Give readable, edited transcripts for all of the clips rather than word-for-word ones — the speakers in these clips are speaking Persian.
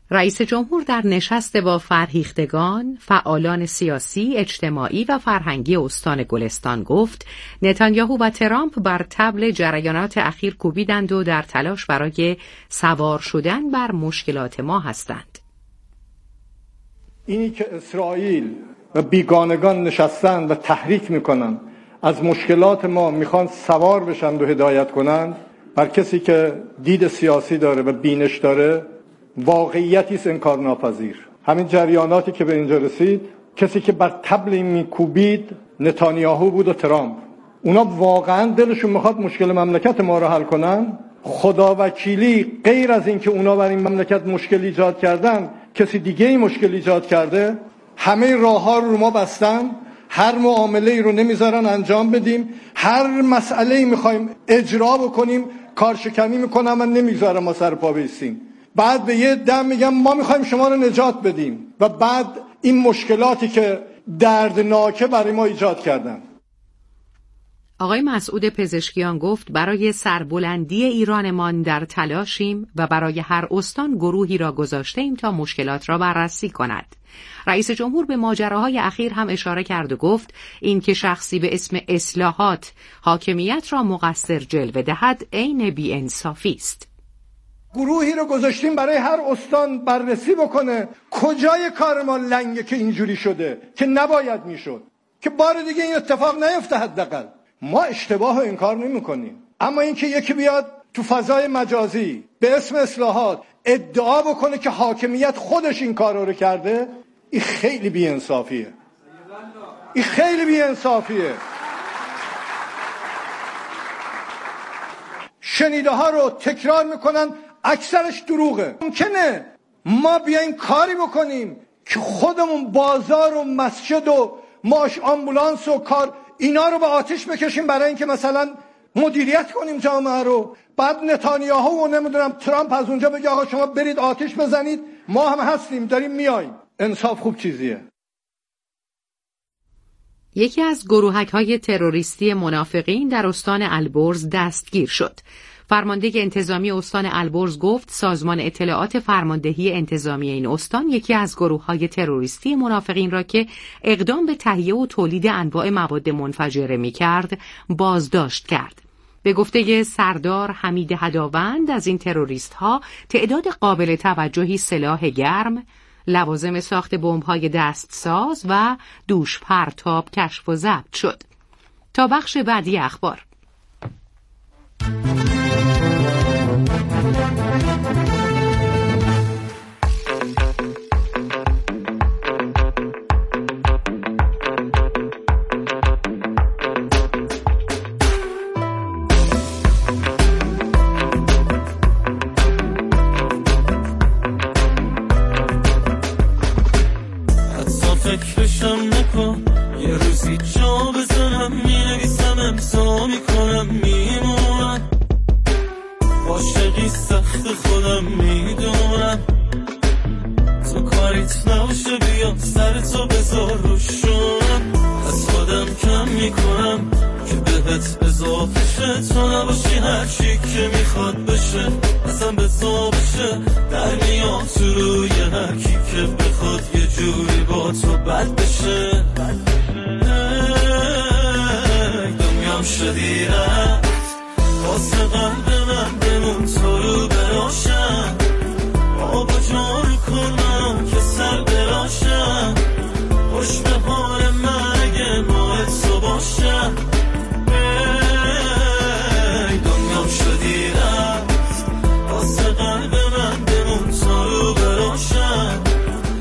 رئیس جمهور در نشست با فرهیختگان، فعالان سیاسی، اجتماعی و فرهنگی استان گلستان گفت نتانیاهو و ترامپ بر طبل جریانات اخیر کوبیدند و در تلاش برای سوار شدن بر مشکلات ما هستند. اینی که اسرائیل و بیگانگان نشستن و تحریک میکنن، از مشکلات ما میخوان سوار بشن و هدایت کنن، بر کسی که دید سیاسی داره و بینش داره واقعیتی است انکار ناپذیر. همین جریاناتی که به اینجا رسید، کسی که بر طبل این میکوبید نتانیاهو بود و ترامپ. اونا واقعا دلشون میخواد مشکل مملکت ما رو حل کنن؟ خدا وکیلی غیر از این که اونا بر این مملکت مشکل ایجاد کردن، کسی دیگه ای مشکل ایجاد کرده؟ همه راه ها رو ما بستن، هر معامله رو نمیذارن انجام بدیم، هر مسئله میخوایم اجرا بکنیم کارشکنی میکنن و نمیذارن ما سر پا بایستیم. بعد به یه دم میگم ما میخوایم شما رو نجات بدیم و بعد این مشکلاتی که دردناکه برای ما ایجاد کردن. آقای مسعود پزشکیان گفت برای سربلندی ایرانمان در تلاشیم و برای هر استان گروهی را گذاشتیم تا مشکلات را بررسی کند. رئیس جمهور به ماجراهای اخیر هم اشاره کرد و گفت این که شخصی به اسم اصلاحات حاکمیت را مقصر جلوه دهد عین بی‌انصافی است. گروهی رو گذاشتیم برای هر استان بررسی بکنه کجای کار ما لنگه که اینجوری شده که نباید میشد، که بار دیگه این اتفاق نیفته. حداقل ما اشتباه رو انکار نمی‌کنیم، اما اینکه یکی بیاد تو فضای مجازی به اسم اصلاحات ادعا بکنه که حاکمیت خودش این کارا رو کرده، این خیلی بی‌انصافیه. این خیلی بی‌انصافیه. شنیده ها رو تکرار میکنن، اکثرش دروغه. ممکنه ما بیایم کاری بکنیم که خودمون بازار و مسجد و ماش آمبولانس و کار اینا رو به آتش بکشیم برای اینکه مثلا مدیریت کنیم جامعه رو. بعد نتانیاهو و نمیدونم ترامپ از اونجا بگه آقا شما برید آتش بزنید، ما هم هستیم داریم میاییم. انصاف خوب چیزیه. یکی از گروهک‌های تروریستی منافقین در استان البرز دستگیر شد. فرمانده انتظامی استان البرز گفت سازمان اطلاعات فرماندهی انتظامی این استان یکی از گروه‌های تروریستی منافقین را که اقدام به تهیه و تولید انواع مواد منفجره می‌کرد بازداشت کرد. به گفته سردار حمید هداوند از این تروریست‌ها تعداد قابل توجهی سلاح گرم، لوازم ساخت بمب‌های دستساز و دوش پرتاب کشف و ضبط شد. تا بخش بعدی اخبار. فکرشم نکن یه روزی جا بزنم، مینویسم امضا میکنم میمونم، عاشقی سخت خودم میدونم، تو کاریت نباشه بیام سر تو بذار روشونم، از خودم کم میکنم که بهت اضافه شه، تو نباشی هرچی که میخواد بشه اصلا بزا بشه، در میام تو روی هرکی که بخواد یه جوری با تو بد بشه. دنیام شدی رفت واسه قلب من بمون تو رو براشم، آبا جارو کنم که سر براشم، خوش به حال من اگه ماه تو باشم. دنیام شدی رفت واسه قلب من بمون تو رو براشم،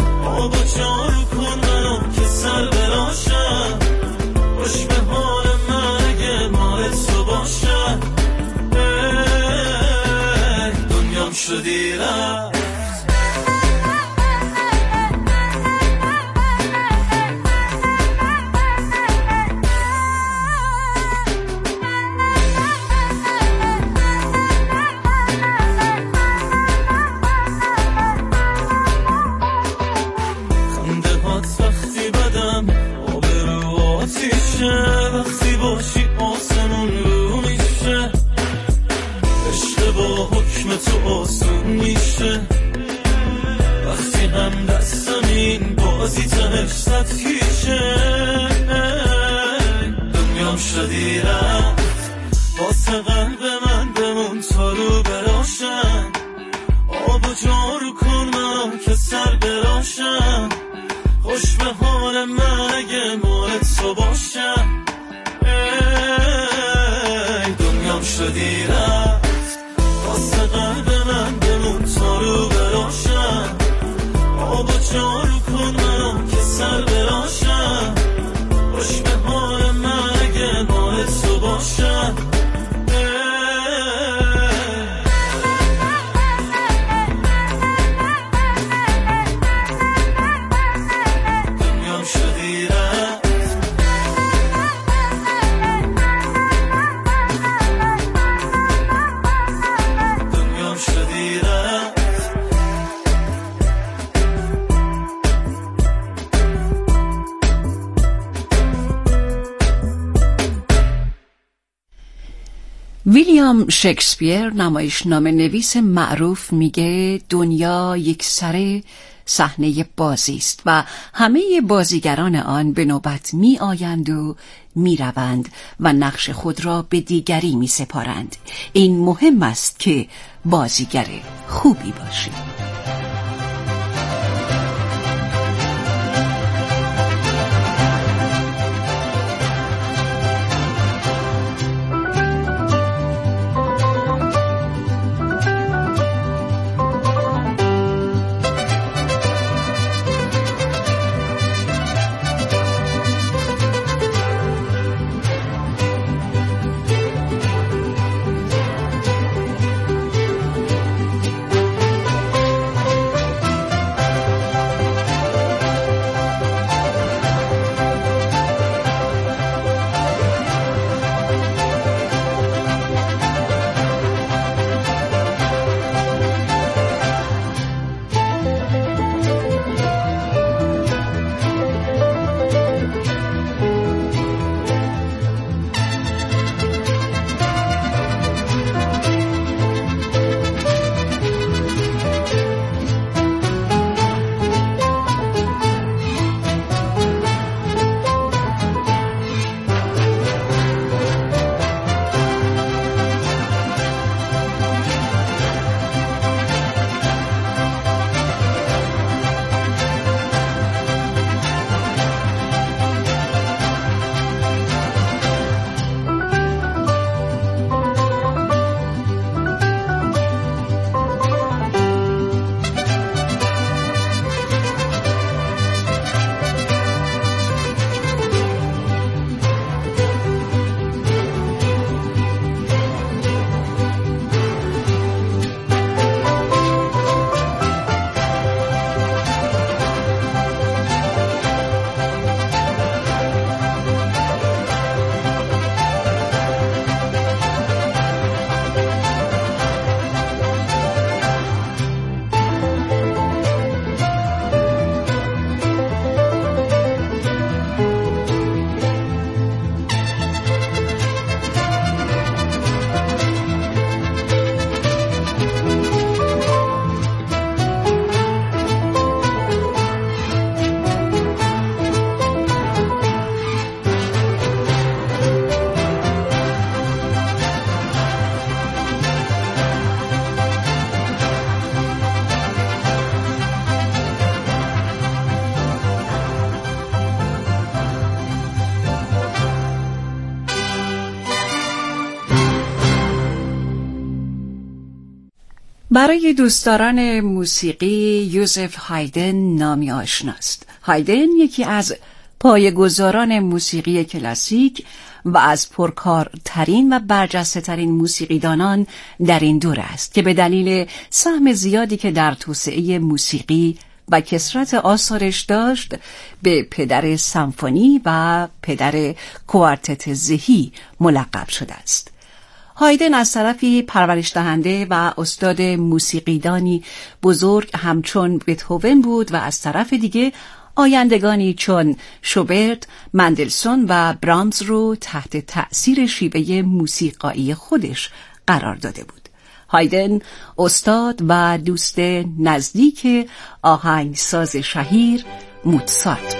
بازی تنش زد کیشه دنیام شدی رفت واسه قلب من بمون تا رو براشم آب و جارو کن منو که سر براشم خوش به حال من اگه مال تو باشم ای دنیام شدی رفت واسه قلب من بمون تا رو براشم آب و جارو کن منو که سر براشم خوش به حال من اگه مال تو باشم ویلیام شکسپیر نمایشنامه نویس معروف میگه دنیا یک سره صحنه بازی است و همه بازیگران آن به نوبت می آیند و می روند و نقش خود را به دیگری می سپارند. این مهم است که بازیگر خوبی باشی. برای دوستداران موسیقی یوزف هایدن نامی آشناست. هایدن یکی از پایه‌گذاران موسیقی کلاسیک و از پرکارترین و برجسته‌ترین موسیقیدانان در این دوره است که به دلیل سهم زیادی که در توسعه موسیقی و کثرت آثارش داشت به پدر سمفونی و پدر کوارتت ذهی ملقب شده است. هایدن از طرفی پرورش دهنده و استاد موسیقیدانی بزرگ همچون بتهوون بود و از طرف دیگه آیندگانی چون شوبرت، مندلسون و برامز رو تحت تأثیر شیوه موسیقایی خودش قرار داده بود. هایدن استاد و دوست نزدیک آهنگساز شهیر موتسارت.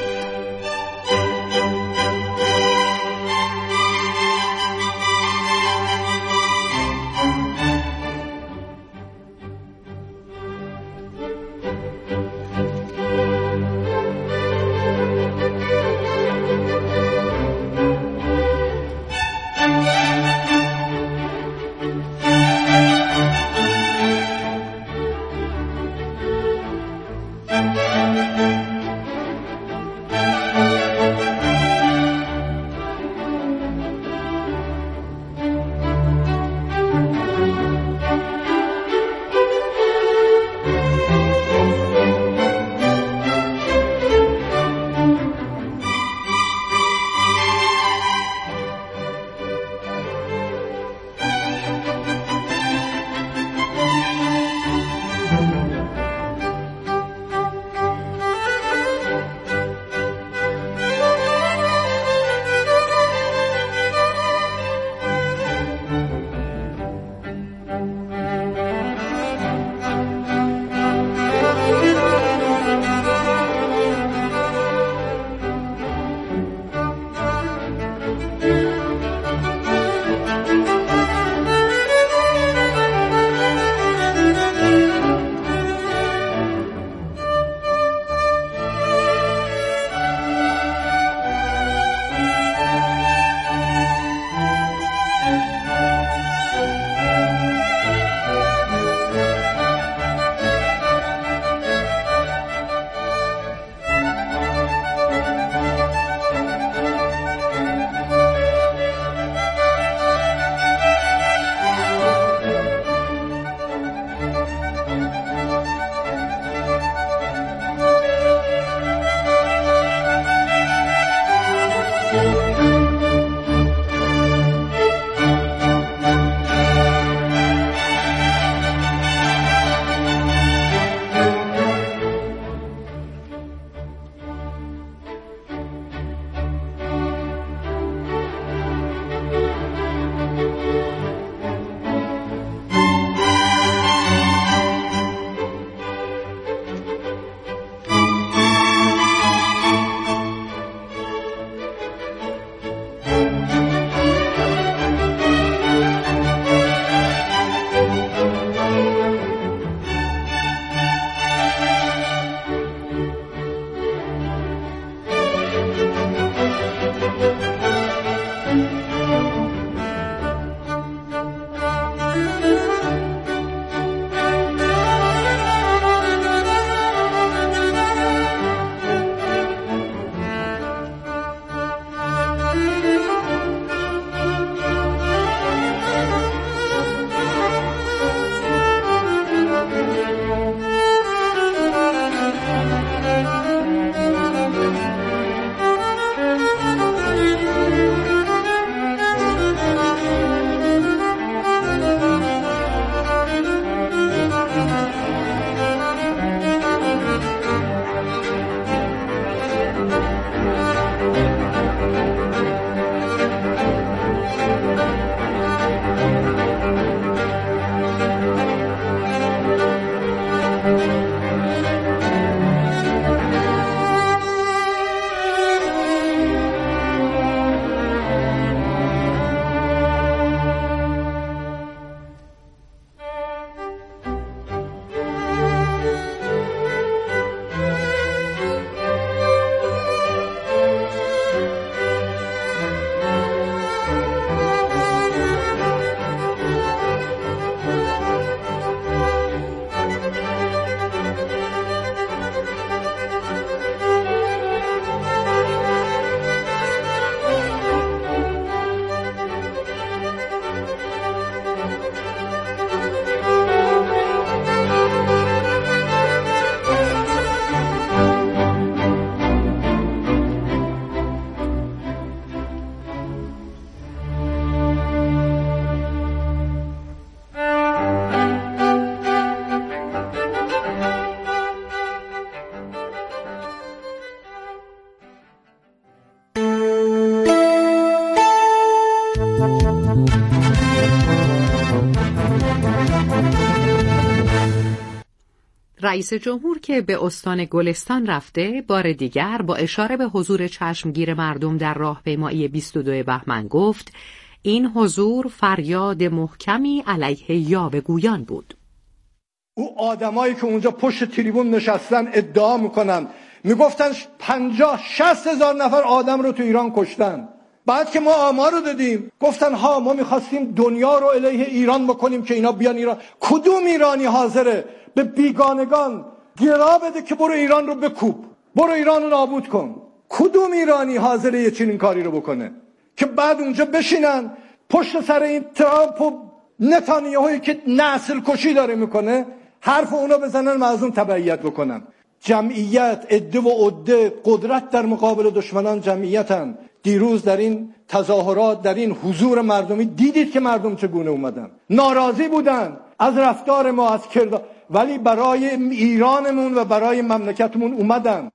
رئیس جمهور که به استان گلستان رفته، بار دیگر با اشاره به حضور چشمگیر مردم در راهپیمایی 22 بهمن گفت این حضور فریاد محکمی علیه یاوه‌گویان بود. او آدمایی که اونجا پشت تریبون نشستن ادعا میکنن، میگفتن 50-60 هزار نفر آدم رو تو ایران کشتن. بعد که ما آمار رو دادیم گفتن ها ما میخواستیم دنیا رو علیه ایران بکنیم که اینا بیان ایران. کدوم ایرانی حاضره به بیگانگان گرا بده که برو ایران رو بکوب، برو ایران رو نابود کن؟ کدوم ایرانی حاضره یه چنین کاری رو بکنه که بعد اونجا بشینن پشت سر این ترامپ و نتانیاهویی که نسل کشی داره میکنه حرف اونو بزنن و از اون تبعیت بکنن؟ جمعیت، عده و عده، قدرت در مقابل دشمنان جمعیتن. دیروز در این تظاهرات، در این حضور مردمی دیدید که مردم چگونه اومدن، ناراضی بودن از رفتار ما، از کردار، ولی برای ایرانمون و برای مملکتمون اومدن.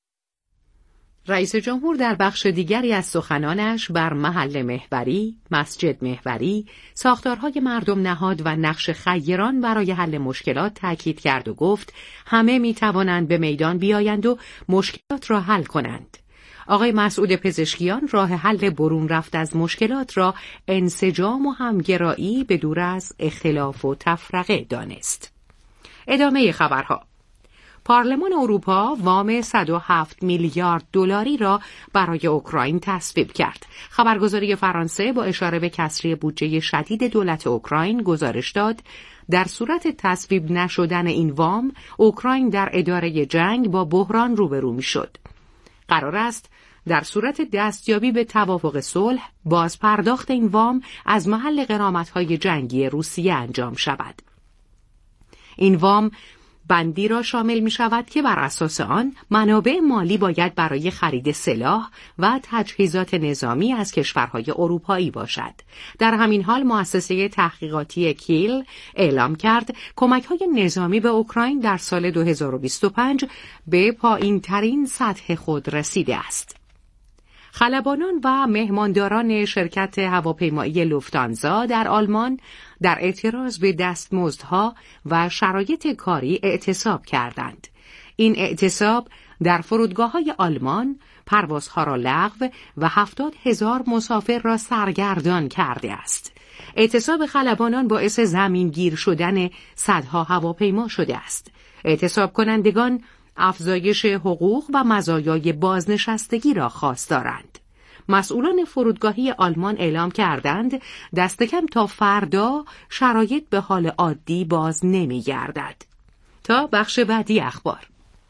رئیس جمهور در بخش دیگری از سخنانش بر محل محوری، مسجد محوری، ساختارهای مردم نهاد و نقش خیران برای حل مشکلات تاکید کرد و گفت همه می توانند به میدان بیایند و مشکلات را حل کنند. آقای مسعود پزشکیان راه حل برون رفت از مشکلات را انسجام و همگرایی به دور از اختلاف و تفرقه دانست. ادامه خبرها. پارلمان اروپا وام 107 میلیارد دلاری را برای اوکراین تصویب کرد. خبرگزاری فرانسه با اشاره به کسری بودجه شدید دولت اوکراین گزارش داد در صورت تصویب نشدن این وام، اوکراین در اداره جنگ با بحران روبرو می‌شد. قرار است در صورت دستیابی به توافق صلح، باز پرداخت این وام از محل غرامت‌های جنگی روسیه انجام شود. این وام بندی را شامل می شود که بر اساس آن منابع مالی باید برای خرید سلاح و تجهیزات نظامی از کشورهای اروپایی باشد. در همین حال مؤسسه تحقیقاتی کیل اعلام کرد کمک‌های نظامی به اوکراین در سال 2025 به پایین‌ترین سطح خود رسیده است. خلبانان و مهمانداران شرکت هواپیمایی لوفتانزا در آلمان در اعتراض به دستمزدها و شرایط کاری اعتصاب کردند. این اعتصاب در فرودگاه‌های آلمان پروازها را لغو و 70,000 مسافر را سرگردان کرده است. اعتصاب خلبانان باعث زمینگیر شدن صدها هواپیما شده است. اعتصاب کنندگان افزایش حقوق و مزایای بازنشستگی را خواستارند. مسئولان فرودگاهی آلمان اعلام کردند دست کم تا فردا شرایط به حال عادی باز نمی‌گردد. تا بخش بعدی اخبار.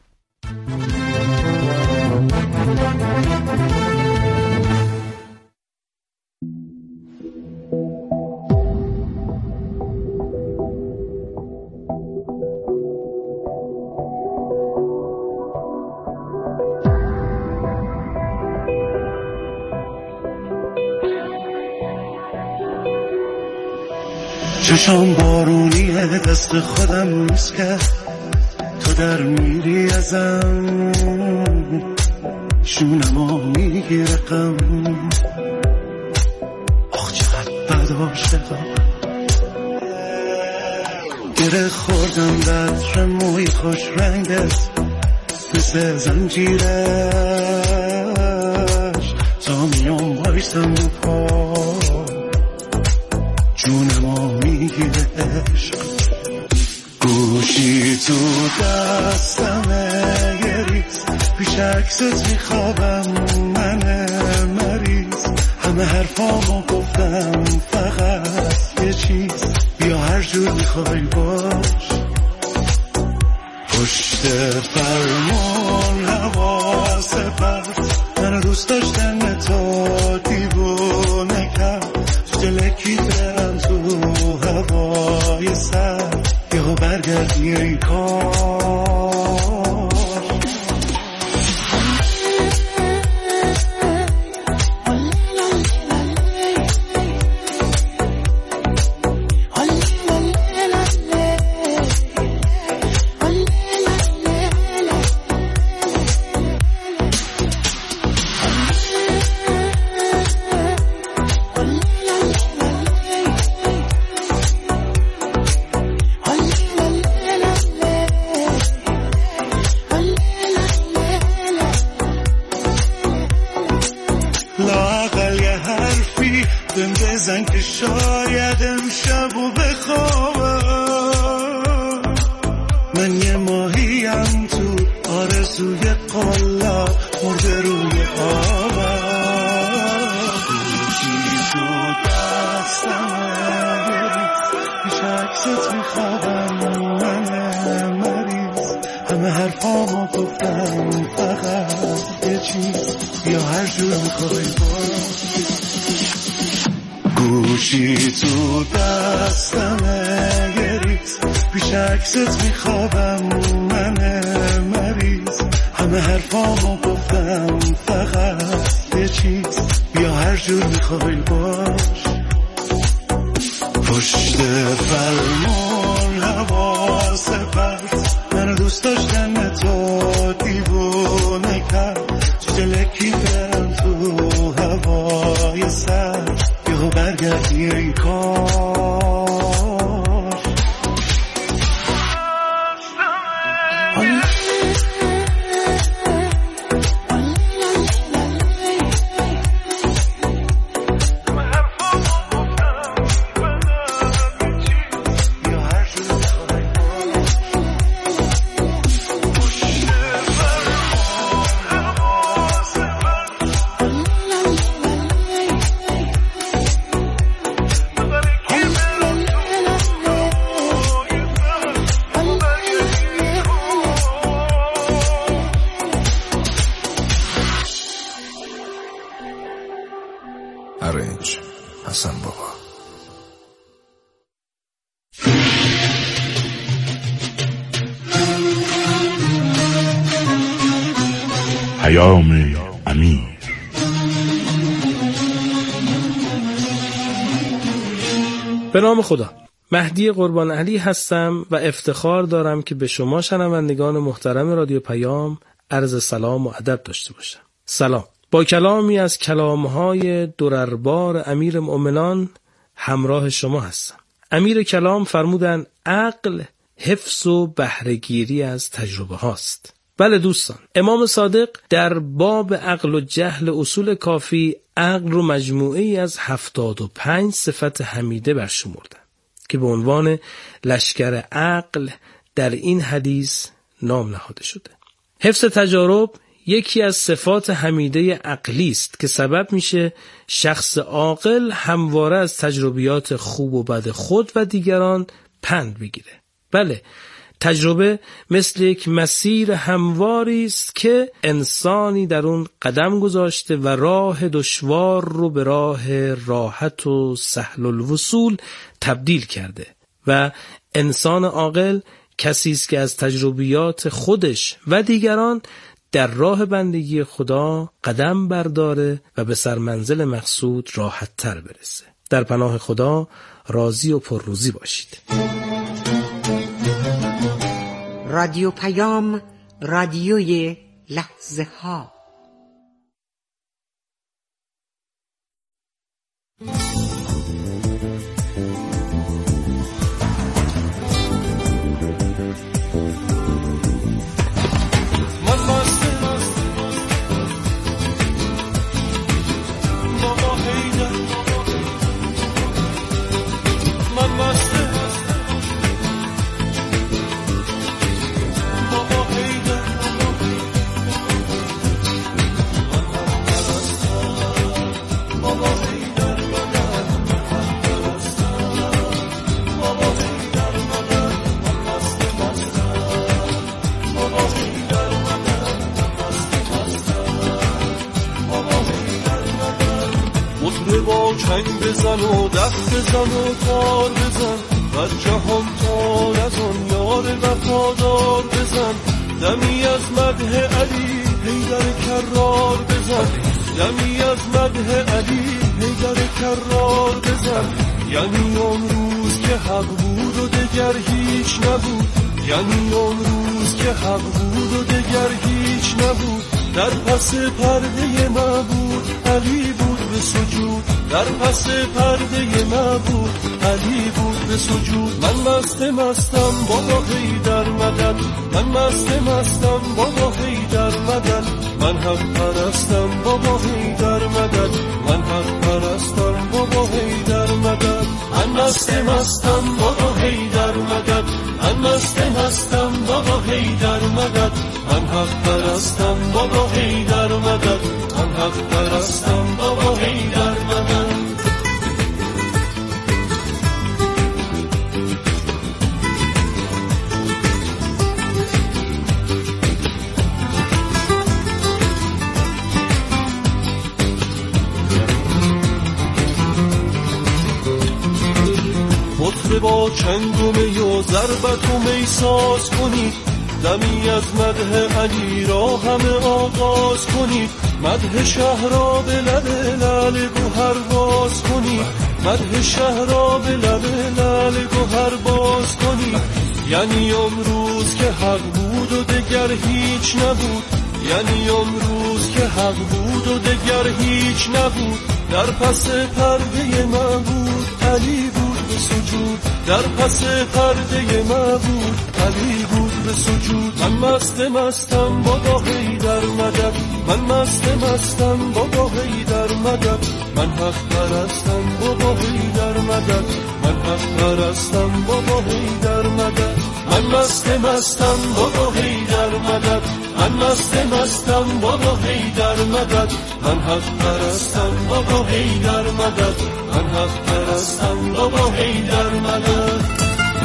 چشام بارونیه دست خودم نیست که تو در میری ازم شونمو میگیره غم آخ چقدر بد عاشقم گره خوردم به عطر موی خوش رنگت مثل زنجیرش تا میام بایستم پا جونمو میگیره عشق گوشی تو دستمه یه ریز پیش عکست میخوابم من مریض همه حرفامو گفتم فقط یه چیز بیا هر جور میخوای باش پشت فرمون حواس پرد منو دوست داشتن تو دیوونه کرد دلکی برم تو هوای سر یهو برگردی این کار بهم بزن که شاید امشب و بخوابم. من یه ماهیم تو آرزوی قلا مرده روی آبم. گوشی تو دستمه پیش عکست میخوابم من مریض. همه حرفامو گفتم فقط یه چیز یا هر جور میخوای باش. گوشی تو دستمه یه ریز پیش عکست میخوابم من مریض. همه حرفامو گفتم فقط یه چیز یا هر جور میخوای باش. پشت فرمون حواس پرت منو دوست داشتن تو دیوونه کرد. چلکی برم تو هوای سر یهو برگردی ای کار. ارنج حسن بابا. پیام امیر. به نام خدا. مهدی قربان علی هستم و افتخار دارم که به شما شنوندگان محترم رادیو پیام عرض سلام و ادب داشته باشم. سلام. با کلامی از کلامهای درربار امیر مؤمنان همراه شما هستم. امیر کلام فرمودن عقل حفظ و بهره‌گیری از تجربه هاست. بله دوستان، امام صادق در باب عقل و جهل اصول کافی عقل رو مجموعه‌ای از 75 صفت حمیده برشمردن که به عنوان لشکر عقل در این حدیث نام نهاده شده. حفظ تجارب یکی از صفات حمیده عقلی است که سبب میشه شخص عاقل همواره از تجربیات خوب و بد خود و دیگران پند بگیره. بله، تجربه مثل یک مسیر همواری است که انسانی در اون قدم گذاشته و راه دشوار رو به راه راحت و سهل الوصول تبدیل کرده و انسان عاقل کسی است که از تجربیات خودش و دیگران در راه بندگی خدا قدم برداره و به سرمنزل مقصود راحت تر برسه. در پناه خدا راضی و پرروزی باشید. رادیو پیام، رادیوی لحظه ها. چنگ بزن و دست بزن و تار بزن و جهان تار از آن یار وفادار بزن. دمی از مدح علی حیدر کرار بزن. دمی از مدح علی حیدر کرار بزن. یعنی اون روز که حق بود و دگر هیچ نبود. یعنی اون روز که حق بود و دگر هیچ نبود. در پس پرده نبود علی بود به سجود. در پس پرده نبود علی بود به سجود. من مستم بابا حیدر مدد. من مستم بابا حیدر مدد. من حق پرستم بابا حیدر مدد. من حق پرستم بابا پرستم بابا حیدر مدد، من حق پرستم بابا حیدر مدد. مطرب با چنگ و می و ضربت و می ساز کنید، دمی از مدح علی را همه آغاز کنید، مدح شهر را به لب لعل گوهر باز کنید، مدح شهر را به لب لعل گوهر باز کنید. یعنی امروز که حق بود و دگر هیچ نبود، یعنی امروز که حق بود و دگر هیچ نبود، در پس پرده معبود علی بود به سجود، در پس پرده معبود علی بود به سجود. من مستم بابا حیدر مدد، من مستم بابا حیدر مدد، من حق پرستم بابا حیدر مدد، من حق پرستم بابا حیدر مدد. من مستم بابا حیدر مدد، من مستم بابا حیدر مدد، من حق پرستم بابا حیدر مدد، من حق پرستم بابا حیدر مدد.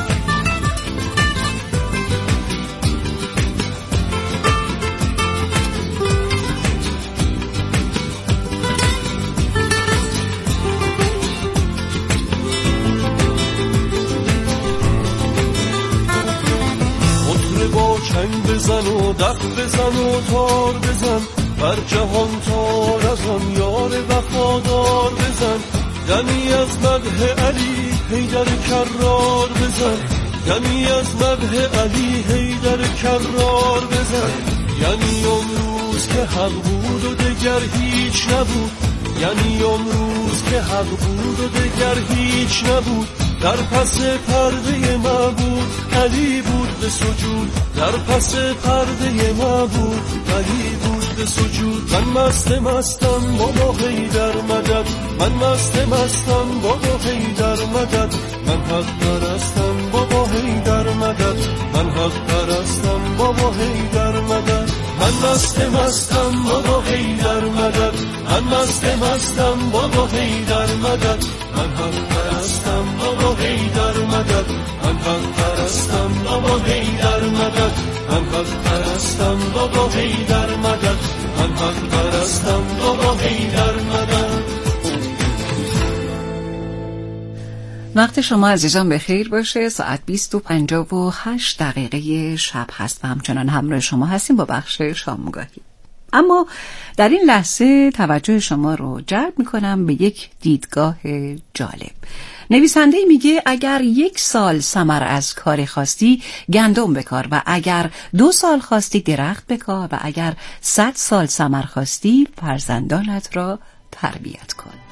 چنگ بزن و دف بزن و تار بزن، بر جهان تار از آن یار وفادار بزن. دمی از مدح علی حیدر کرار بزن، دمی از مدح علی حیدر کرار بزن. یعنی امروز که حق بود و دگر هیچ نبود، یعنی امروز که حق بود و دگر هیچ نبود، در پس پرده معبود علی بود به سجود، در پس پرده معبود علی بود به سجود. من مستم بابا حیدر مدد، من مستم بابا حیدر مدد، من حق پرستم بابا حیدر مدد، من حق پرستم بابا حیدر مدد. من مستم بابا حیدر مدد، من مستم بابا حیدر مدد، من حق پرستم بابا حیدر مدد، من حق پرستم بابا حیدر مدد، من حق پرستم بابا حیدر مدد، من حق پرستم بابا حیدر مدد. وقت شما عزیزان بخیر باشه. ساعت 20:58 شب هست و همچنان همراه شما هستیم با بخش شامگاهی. اما در این لحظه توجه شما رو جلب میکنم به یک دیدگاه جالب. نویسنده میگه اگر 1 سال ثمر از کار خواستی گندم بکار و اگر 2 سال خواستی درخت بکار و اگر 100 سال ثمر خواستی فرزندانت را تربیت کن.